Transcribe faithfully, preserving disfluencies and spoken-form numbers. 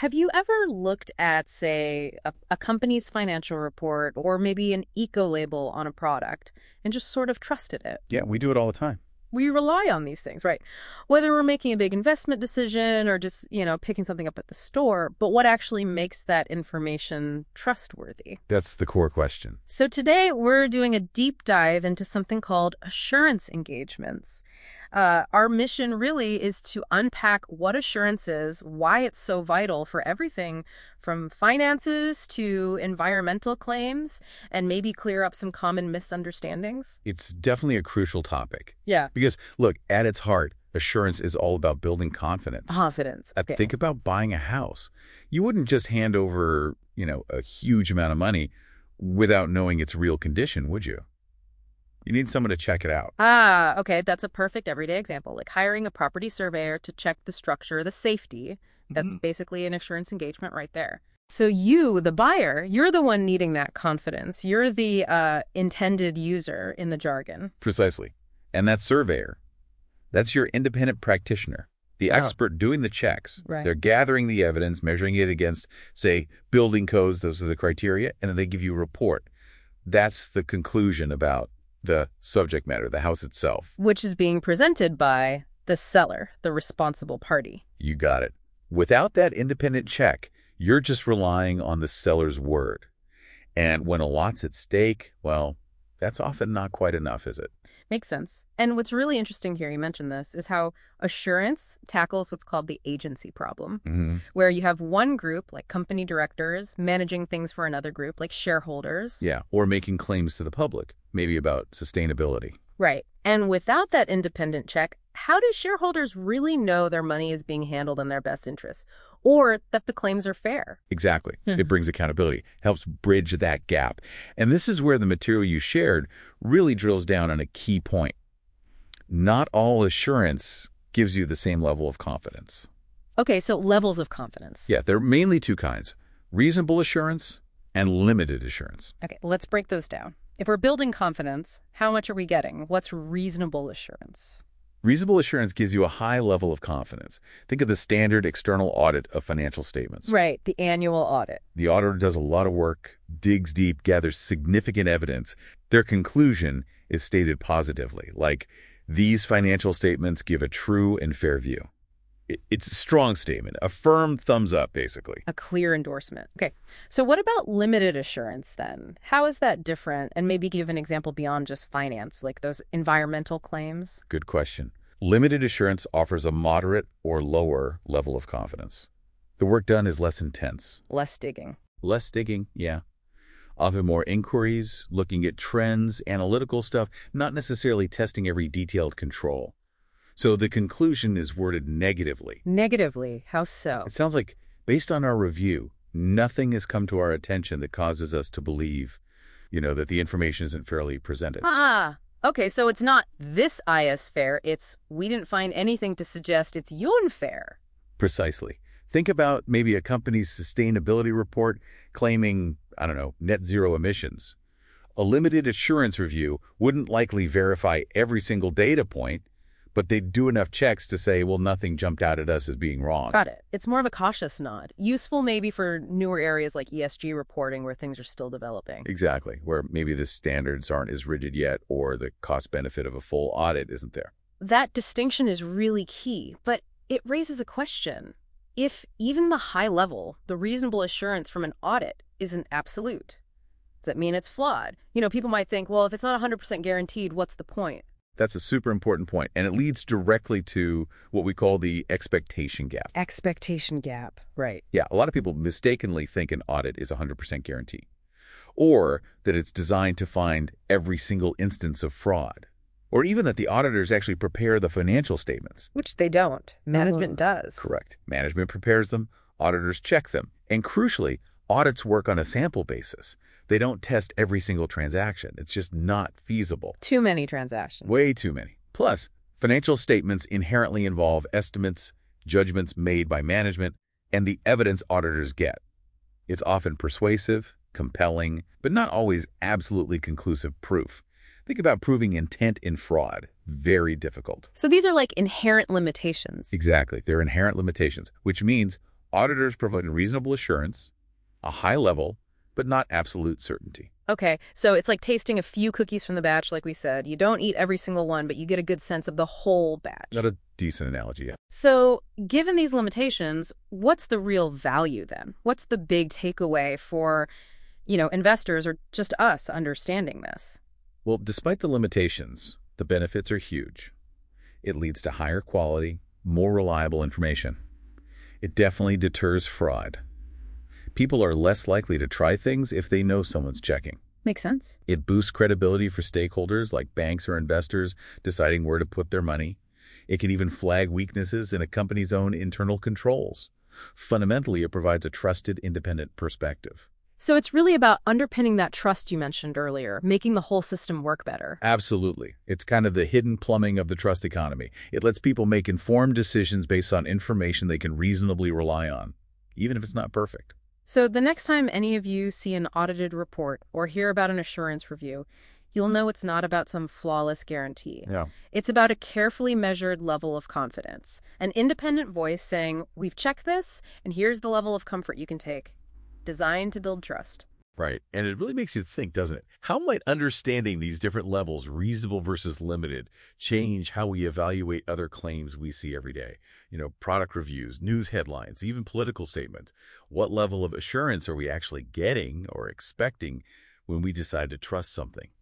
Have you ever looked at, say, a, a company's financial report or maybe an eco label on a product and just sort of trusted it? Yeah, we do it all the time. We rely on these things, right? Whether we're making a big investment decision or just, you know, picking something up at the store, but what actually makes that information trustworthy? That's the core question. So today we're doing a deep dive into something called assurance engagements. Uh, our mission really is to unpack what assurance is, why it's so vital for everything from finances to environmental claims, and maybe clear up some common misunderstandings. It's definitely a crucial topic. Yeah. Because, look, at its heart, assurance is all about building confidence. Confidence. Okay. Think about buying a house. You wouldn't just hand over, you know, a huge amount of money without knowing its real condition, would you? You need someone to check it out. Ah, okay. That's a perfect everyday example, like hiring a property surveyor to check the structure, the safety. That's mm-hmm. basically an assurance engagement right there. So you, the buyer, you're the one needing that confidence. You're the uh, intended user in the jargon. Precisely. And that surveyor, that's your independent practitioner, the Oh. expert doing the checks. Right. They're gathering the evidence, measuring it against, say, building codes, those are the criteria, and then they give you a report. That's the conclusion about the subject matter, the house itself. Which is being presented by the seller, the responsible party. You got it. Without that independent check, you're just relying on the seller's word. And when a lot's at stake, well, that's often not quite enough, is it? Makes sense. And what's really interesting here, you mentioned this, is how assurance tackles what's called the agency problem, Mm-hmm. where you have one group, like company directors, managing things for another group, like shareholders. Yeah, or making claims to the public, maybe about sustainability. Right. And without that independent check, how do shareholders really know their money is being handled in their best interests or that the claims are fair? Exactly. Mhm. It brings accountability, helps bridge that gap. And this is where the material you shared really drills down on a key point. Not all assurance gives you the same level of confidence. Okay, so levels of confidence. Yeah, there are mainly two kinds, reasonable assurance and limited assurance. Okay, let's break those down. If we're building confidence, how much are we getting? What's reasonable assurance? Reasonable assurance gives you a high level of confidence. Think of the standard external audit of financial statements. Right, the annual audit. The auditor does a lot of work, digs deep, gathers significant evidence. Their conclusion is stated positively, like, these financial statements give a true and fair view. It- It's a strong statement, a firm thumbs up, basically. A clear endorsement. Okay, so what about limited assurance then? How is that different? And maybe give an example beyond just finance, like those environmental claims. Good question. Limited assurance offers a moderate or lower level of confidence. The work done is less intense. Less digging. Less digging, yeah. Often more inquiries, looking at trends, analytical stuff, not necessarily testing every detailed control. So the conclusion is worded negatively. Negatively, how so? It sounds like, based on our review, nothing has come to our attention that causes us to believe, you know, that the information isn't fairly presented. Ah, okay, so it's not this I is fair, it's we didn't find anything to suggest it's unfair. Precisely. Think about maybe a company's sustainability report claiming, I don't know, net zero emissions. A limited assurance review wouldn't likely verify every single data point, but they'd do enough checks to say, well, nothing jumped out at us as being wrong. Got it. It's more of a cautious nod. Useful maybe for newer areas like E S G reporting where things are still developing. Exactly, where maybe the standards aren't as rigid yet or the cost benefit of a full audit isn't there. That distinction is really key, but it raises a question. If even the high level, the reasonable assurance from an audit isn't absolute, does that mean it's flawed? You know, people might think, well, if it's not one hundred percent guaranteed, what's the point? That's a super important point, and it leads directly to what we call the expectation gap. Expectation gap, right. Yeah, a lot of people mistakenly think an audit is a one hundred percent guarantee, or that it's designed to find every single instance of fraud, or even that the auditors actually prepare the financial statements. Which they don't. Management does. Correct. Management prepares them, auditors check them, and crucially, audits work on a sample basis. They don't test every single transaction. It's just not feasible. Too many transactions. Way too many. Plus, financial statements inherently involve estimates, judgments made by management, and the evidence auditors get. It's often persuasive, compelling, but not always absolutely conclusive proof. Think about proving intent in fraud. Very difficult. So these are like inherent limitations. Exactly. They're inherent limitations, which means Auditors provide reasonable assurance, a high level, but not absolute certainty. Okay, so it's like tasting a few cookies from the batch, like we said. You don't eat every single one, but you get a good sense of the whole batch. Not a decent analogy, yeah. So, given these limitations, what's the real value then? What's the big takeaway for, you know, investors or just us understanding this? Well, despite the limitations, the benefits are huge. It leads to higher quality, more reliable information. It definitely deters fraud. People are less likely to try things if they know someone's checking. Makes sense. It boosts credibility for stakeholders like banks or investors deciding where to put their money. It can even flag weaknesses in a company's own internal controls. Fundamentally, it provides a trusted, independent perspective. So it's really about underpinning that trust you mentioned earlier, making the whole system work better. Absolutely. It's kind of the hidden plumbing of the trust economy. It lets people make informed decisions based on information they can reasonably rely on, even if it's not perfect. So the next time any of you see an audited report or hear about an assurance review, you'll know it's not about some flawless guarantee. Yeah. It's about a carefully measured level of confidence, an independent voice saying, we've checked this, and here's the level of comfort you can take. Designed to build trust. Right. And it really makes you think, doesn't it? How might understanding these different levels, reasonable versus limited, change how we evaluate other claims we see every day? You know, product reviews, news headlines, even political statements. What level of assurance are we actually getting or expecting when we decide to trust something?